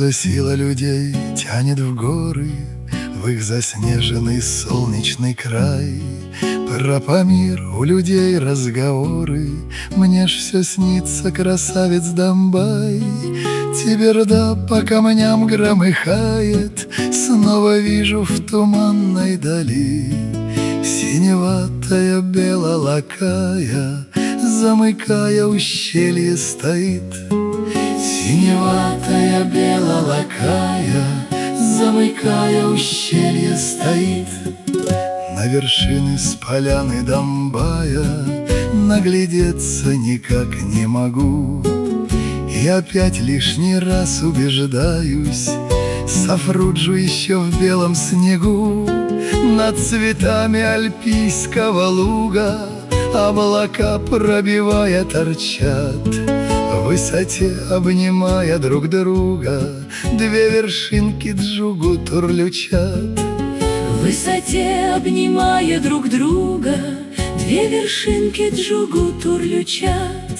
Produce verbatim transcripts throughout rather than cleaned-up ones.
за сила людей тянет в горы, в их заснеженный солнечный край? Про Памир у людей разговоры, мне ж все снится, красавец Домбай. Теберда по камням громыхает, снова вижу в туманной дали синеватая белолакая, замыкая ущелье стоит. Синеватая белолакая, замыкая ущелье стоит. На вершины с поляны Домбая наглядеться никак не могу. И опять лишний раз убеждаюсь, Сафруджу еще в белом снегу. Над цветами альпийского луга облака, пробивая, торчат. В высоте, обнимая друг друга, две вершинки Джугу турлючат. В высоте, обнимая друг друга, две вершинки Джугу турлючат.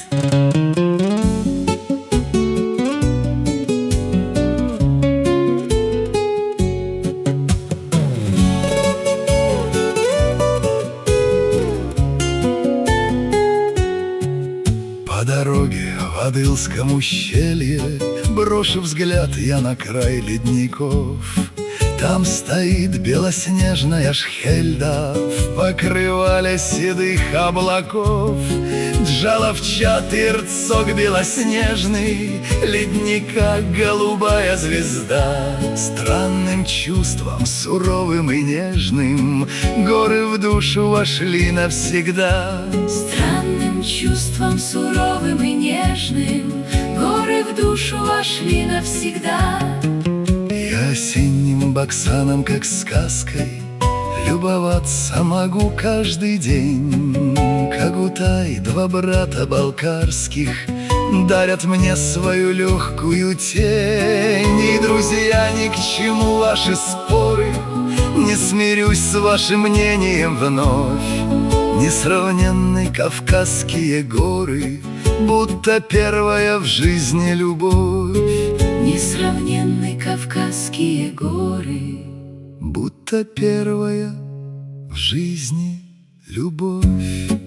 По дороге в Адылском ущелье брошу взгляд я на край ледников. Там стоит белоснежная шхельда в покрывале седых облаков. Джаловчатый рцок белоснежный, ледника голубая звезда. Странным чувством, суровым и нежным, горы в душу вошли навсегда. Странным чувством, суровым и нежным, горы в душу вошли навсегда. Я осенним Баксаном, как сказкой, любоваться могу каждый день. Кагутай, два брата балкарских, дарят мне свою легкую тень. И, друзья, ни к чему ваши споры, не смирюсь с вашим мнением вновь. Несравненные Кавказские горы, будто первая в жизни любовь. Несравненные Кавказские горы, будто первая в жизни любовь.